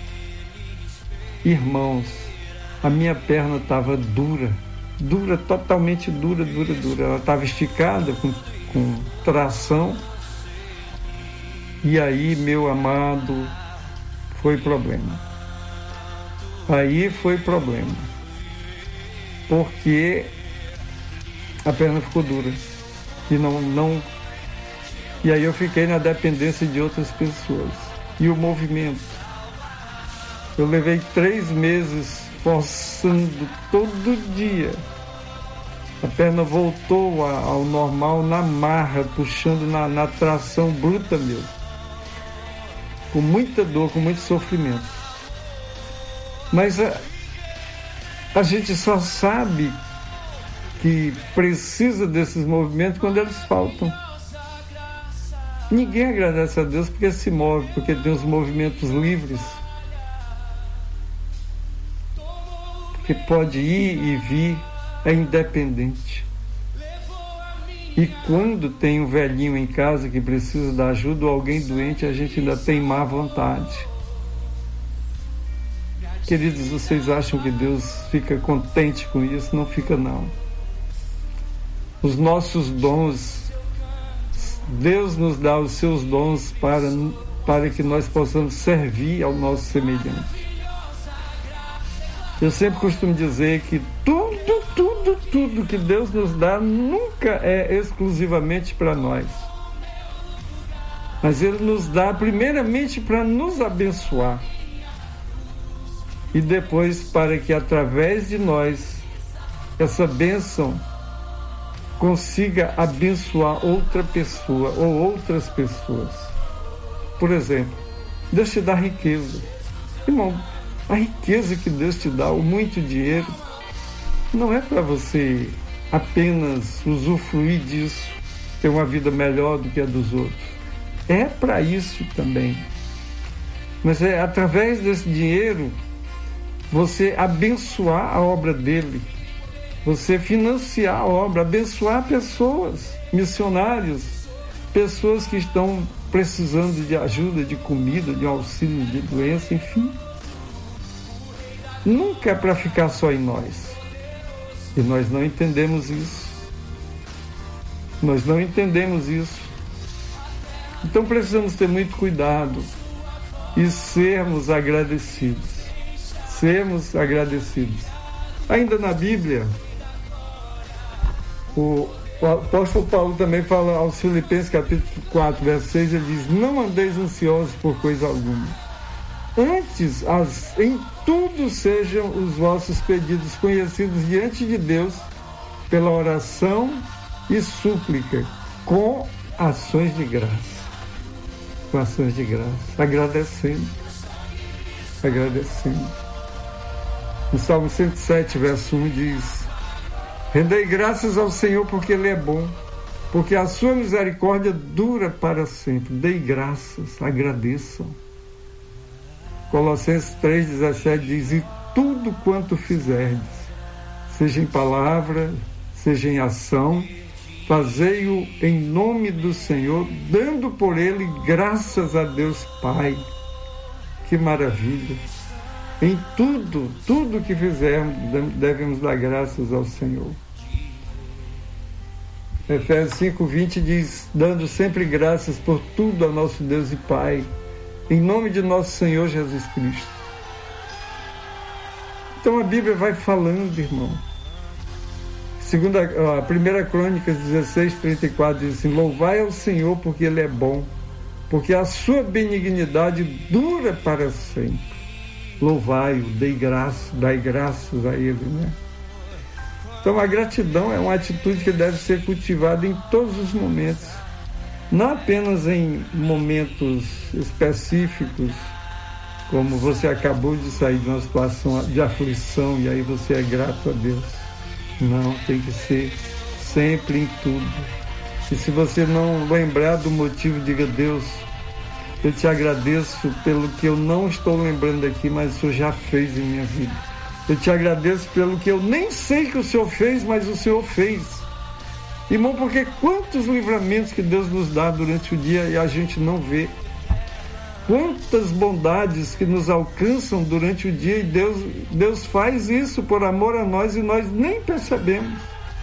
irmãos, a minha perna estava dura, dura, totalmente dura, dura, dura. Ela estava esticada com, com tração. E aí, meu amado, foi problema. Aí foi problema. Porque a perna ficou dura. E não, não... E aí eu fiquei na dependência de outras pessoas. E o movimento. Eu levei três meses forçando todo dia. A perna voltou ao normal na marra, puxando na, na tração bruta mesmo. Com muita dor, com muito sofrimento. Mas a, a gente só sabe que precisa desses movimentos quando eles faltam. Ninguém agradece a Deus porque se move, porque tem os movimentos livres. Porque pode ir e vir, é independente. E quando tem um velhinho em casa que precisa da ajuda ou alguém doente, a gente ainda tem má vontade. Queridos, vocês acham que Deus fica contente com isso? Não fica, não. Os nossos dons, Deus nos dá os seus dons para, para que nós possamos servir ao nosso semelhante. Eu sempre costumo dizer que tudo, tudo, tudo que Deus nos dá nunca é exclusivamente para nós. Mas Ele nos dá primeiramente para nos abençoar. E depois para que através de nós essa bênção consiga abençoar outra pessoa ou outras pessoas. Por exemplo, Deus te dá riqueza. Irmão, a riqueza que Deus te dá, o muito dinheiro, não é para você apenas usufruir disso, ter uma vida melhor do que a dos outros. É para isso também. Mas é através desse dinheiro você abençoar a obra dele, você financiar a obra, abençoar pessoas, missionários, pessoas que estão precisando de ajuda, de comida, de auxílio, de doença, enfim. Nunca é para ficar só em nós. E nós não entendemos isso. Nós não entendemos isso. Então precisamos ter muito cuidado e sermos agradecidos. Sermos agradecidos. Ainda na Bíblia, o, o apóstolo Paulo também fala aos Filipenses capítulo quatro, verso seis, ele diz: não andeis ansiosos por coisa alguma. Antes, as, em tudo sejam os vossos pedidos conhecidos diante de Deus pela oração e súplica, com ações de graça. Com ações de graça. Agradecendo. Agradecendo. No Salmo cento e sete, verso um, diz: rendei graças ao Senhor porque Ele é bom, porque a sua misericórdia dura para sempre. Dei graças, agradeçam. Colossenses três, dezessete diz: e tudo quanto fizerdes, seja em palavra, seja em ação, fazei-o em nome do Senhor, dando por ele graças a Deus Pai. Que maravilha! Em tudo, tudo que fizermos, devemos dar graças ao Senhor. Efésios cinco, vinte diz: dando sempre graças por tudo a nosso Deus e Pai, em nome de nosso Senhor Jesus Cristo. Então a Bíblia vai falando, irmão. Segunda, a primeira Crônicas dezesseis, trinta e quatro diz assim: louvai ao Senhor porque Ele é bom, porque a sua benignidade dura para sempre. Louvai-o, dei graças, dai graças a Ele, né? Então a gratidão é uma atitude que deve ser cultivada em todos os momentos, não apenas em momentos específicos, como você acabou de sair de uma situação de aflição e aí você é grato a Deus. Não, tem que ser sempre em tudo. E se você não lembrar do motivo, diga: Deus, eu te agradeço pelo que eu não estou lembrando aqui, mas o Senhor já fez em minha vida. Eu te agradeço pelo que eu nem sei que o Senhor fez, mas o Senhor fez. Irmão, porque quantos livramentos que Deus nos dá durante o dia e a gente não vê. Quantas bondades que nos alcançam durante o dia e Deus, Deus faz isso por amor a nós e nós nem percebemos.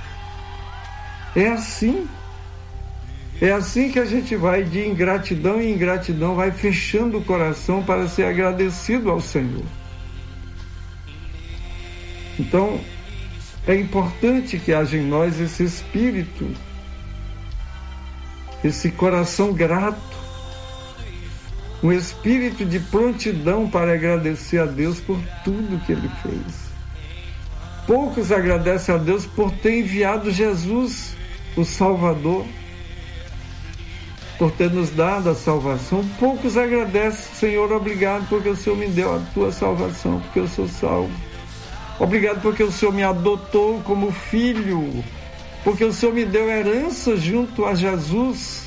É assim. É assim que a gente vai de ingratidão em ingratidão, vai fechando o coração para ser agradecido ao Senhor. Então, é importante que haja em nós esse espírito, esse coração grato, um espírito de prontidão para agradecer a Deus por tudo que Ele fez. Poucos agradecem a Deus por ter enviado Jesus, o Salvador, por ter nos dado a salvação. Poucos agradecem, Senhor, obrigado porque o Senhor me deu a tua salvação, porque eu sou salvo. Obrigado porque o Senhor me adotou como filho, porque o Senhor me deu herança junto a Jesus.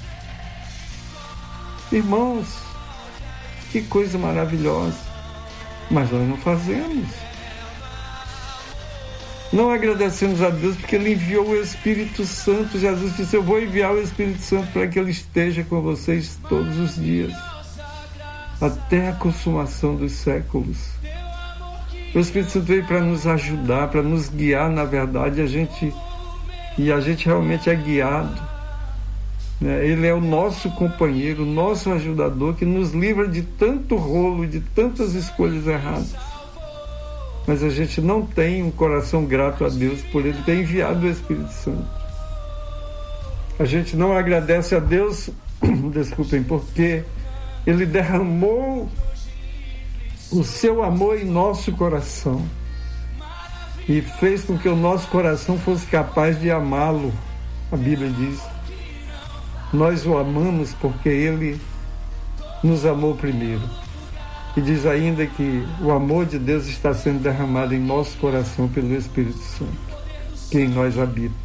Irmãos, que coisa maravilhosa. Mas nós não fazemos. Não agradecemos a Deus porque Ele enviou o Espírito Santo. Jesus disse, eu vou enviar o Espírito Santo para que Ele esteja com vocês todos os dias, até a consumação dos séculos. O Espírito Santo veio para nos ajudar, para nos guiar, na verdade, a gente, e a gente realmente é guiado. Né? Ele é o nosso companheiro, o nosso ajudador, que nos livra de tanto rolo, de tantas escolhas erradas. Mas a gente não tem um coração grato a Deus por Ele ter enviado o Espírito Santo. A gente não agradece a Deus, desculpem, porque Ele derramou o seu amor em nosso coração e fez com que o nosso coração fosse capaz de amá-lo. A Bíblia diz, nós o amamos porque Ele nos amou primeiro. E diz ainda que o amor de Deus está sendo derramado em nosso coração pelo Espírito Santo, que em nós habita.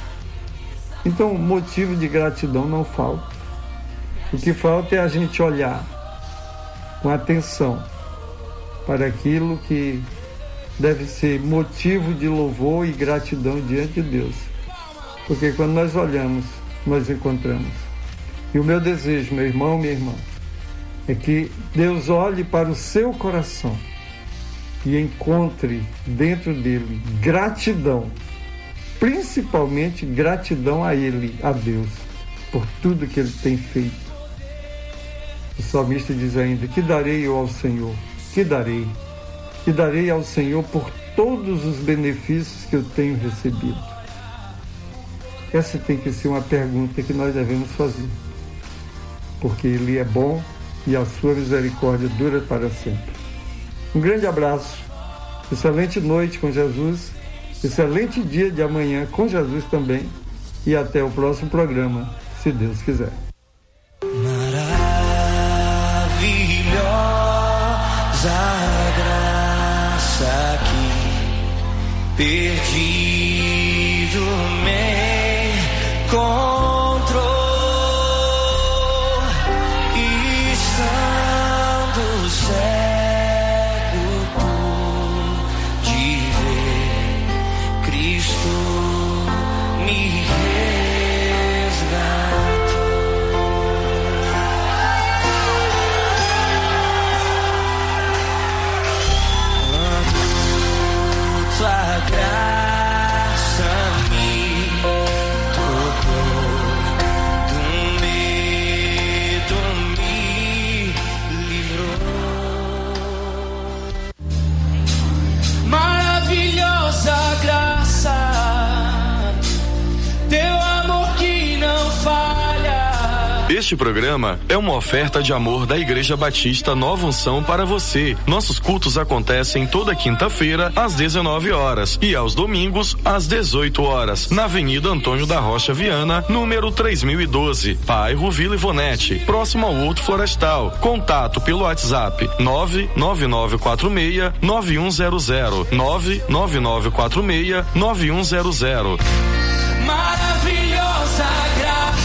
Então, motivo de gratidão não falta. O que falta é a gente olhar com atenção para aquilo que deve ser motivo de louvor e gratidão diante de Deus. Porque quando nós olhamos, nós encontramos. E o meu desejo, meu irmão, minha irmã, é que Deus olhe para o seu coração e encontre dentro dele gratidão, principalmente gratidão a Ele, a Deus, por tudo que Ele tem feito. O salmista diz ainda, que darei eu ao Senhor? Que darei? Que darei ao Senhor por todos os benefícios que eu tenho recebido? Essa tem que ser uma pergunta que nós devemos fazer, porque Ele é bom e a sua misericórdia dura para sempre. Um grande abraço, excelente noite com Jesus, excelente dia de amanhã com Jesus também, e até o próximo programa, se Deus quiser.
Maravilhosa graça que perdido me encontrou.
Este programa é uma oferta de amor da Igreja Batista Nova Unção para você. Nossos cultos acontecem toda quinta-feira às dezenove horas e aos domingos às dezoito horas, na Avenida Antônio da Rocha Viana, número três mil e doze, bairro Vila Ivonete, próximo ao Horto Florestal. Contato pelo WhatsApp nove nove nove quatro seis nove um zero zero, nove nove nove quatro seis nove um zero zero.
Maravilhosa graça,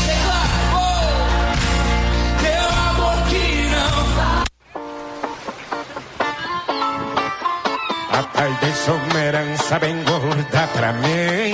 teu amor que não. A pai deixou uma herança bem gorda pra mim.